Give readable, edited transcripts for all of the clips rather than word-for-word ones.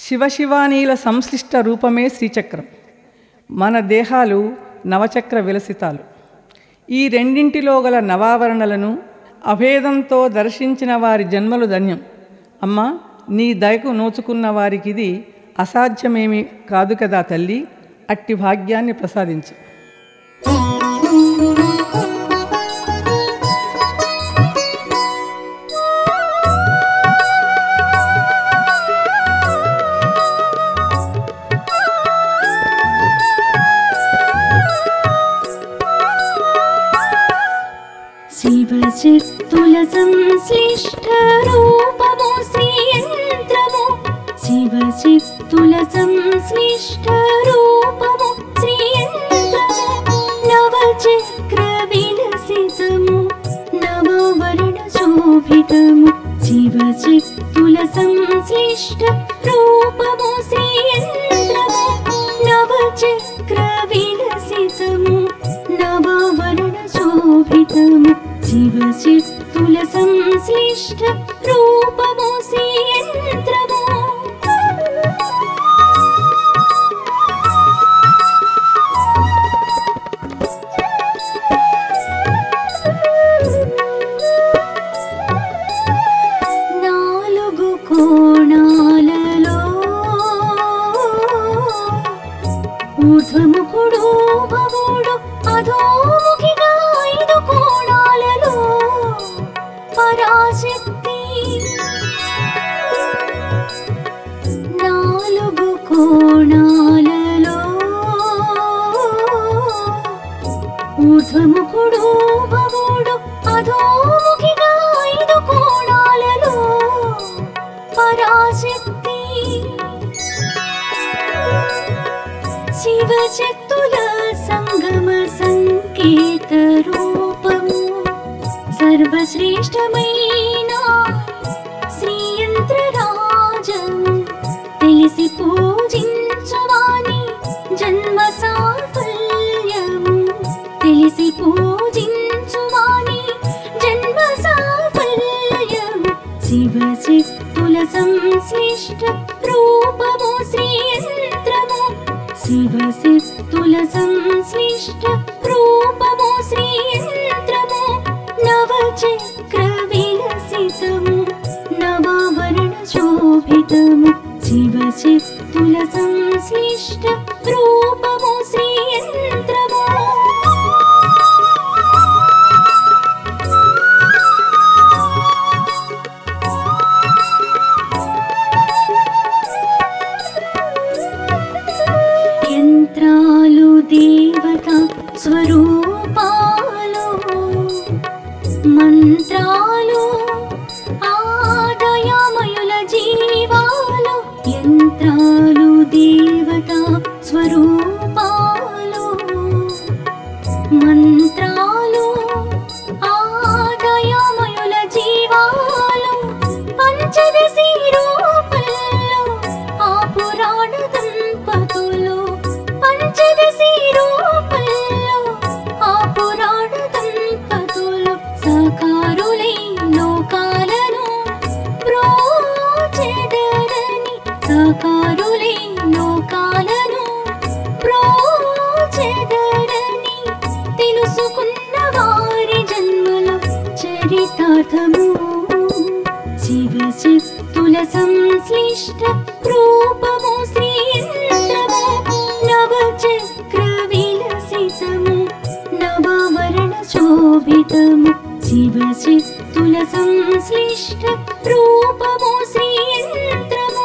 శివశివానీల సంశ్లిష్ట రూపమే శ్రీచక్రం. మన దేహాలు నవచక్ర విలసితాలు. ఈ రెండింటిలో గల నవావరణలను అభేదంతో దర్శించిన వారి జన్మలు ధన్యం. అమ్మా, నీ దయకు నోచుకున్న వారికిది అసాధ్యమేమీ కాదు కదా తల్లి. అట్టి భాగ్యాన్ని ప్రసాదించు. శివశక్తుల సంశ్లిష్ట రూపము శ్రీయంత్రము. శివశక్తుల సంశ్లిష్ట రూపము శ్రీయంత్రము. నవచక్ర విలసితము నవవర్ణ శోభితము. శివశక్తుల సంశ్లిష్ట రూపము శ్రీయంత్రము. నవచక్ర విలసితము నవవర్ణ శోభితము. శివశక్తుల సంశ్లిష్ట రూపము శ్రీయంత్రము. నాలుగు కోణాలలో ఊర్ధ్వముఖుడు భవుడు అధోముఖిగా ఐదు కోణాలలో పరాశక్తి. నాలుగు కోణాలలో ఊర్ధ్వముఖుడు భవుడు అధోముఖిగా ఐదు కోణాలలో పరాశక్తి. శివశక్తుల సంగమ సంకేత రూపము సర్వశ్రేష్టమైన శ్రీయంత్రరాజము. తెలిసి పూజించువాని జన్మ సాఫల్యము. తెలిసి పూజించువాని జన్మ సాఫల్యము. శివశక్తుల సంశ్లిష్ట రూపము శ్రీయంత్రము. శివశక్తుల సంశ్లిష్ట రూపము శ్రీయంత్రము. నవచక్ర విలసితము నవవర్ణ శోభితము. శివశక్తుల సంశ్లిష్ట రూపము శ్రీయంత్రము. యంత్రాలు దేవత స్వరూపాలు. మంత్రాలు ఆదయమయుల జీవాలు. యంత్రాలు దేవత స్వరూపాలు. మంత్రాలు ఆదయమయుల జీవాలు. పంచదశి రూపంలో ఆ పురాణ దంపతులు. పంచదశి రూపంలో ఆ పురాణ దంపతులు. సాకారులై లోకాలను ప్రోచెదరని. సాకారులై లోకాలను ప్రోచెదరని. తెలుసుకున్న వారి జన్మల చరితార్థము. శివశక్తుల సంశ్లిష్ట రూపము శ్రీయంత్రము. నవచక్ర విలసితము నవవర్ణ శోభితము. శివశక్తుల సంశ్లిష్ట రూపము శ్రీయంత్రము.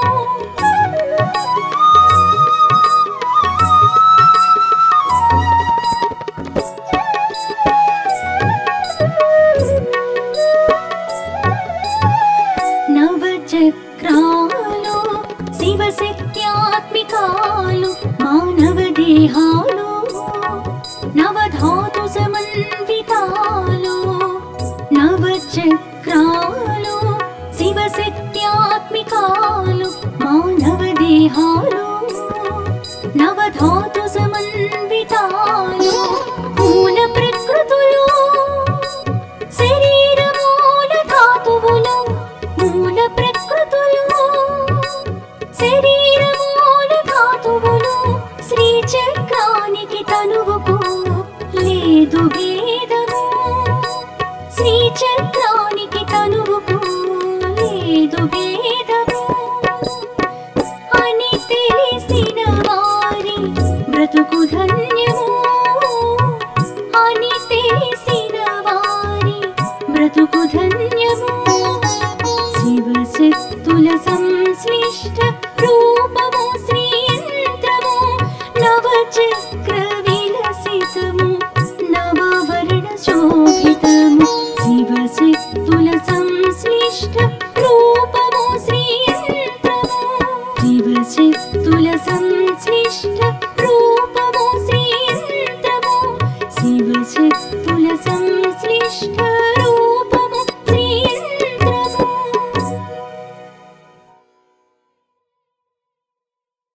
నవచక్రాలు శివశక్త్యాత్మికాలు. మానవ దేహాలు నవధాతు సమన్వితాలు. నవచక్రాలు శివశక్త్యాత్మికాలు. మానవ దేహాలు నవధాతు సమన్వితాలు. మూల ప్రకృతులు శరీర మూల ధాతువులు. మూల ప్రకృతులు శరీర లేదు భేదము శ్రీచక్రానికి తనువుకు లేదు భేదము అని తెలిసిన వారి బ్రతుకు ధన్యము అని తెలిసిన వారి బ్రతుకు ధన్యము శివశక్తుల సంశ్లిష్ట రూపము శ్రీయంత్రము నవచక్ర విలసితము నవావరణ శోభితము శివశక్తుల సంశ్లిష్ట రూపము శ్రీయంత్రము శివశక్తుల సంశ్లిష్ట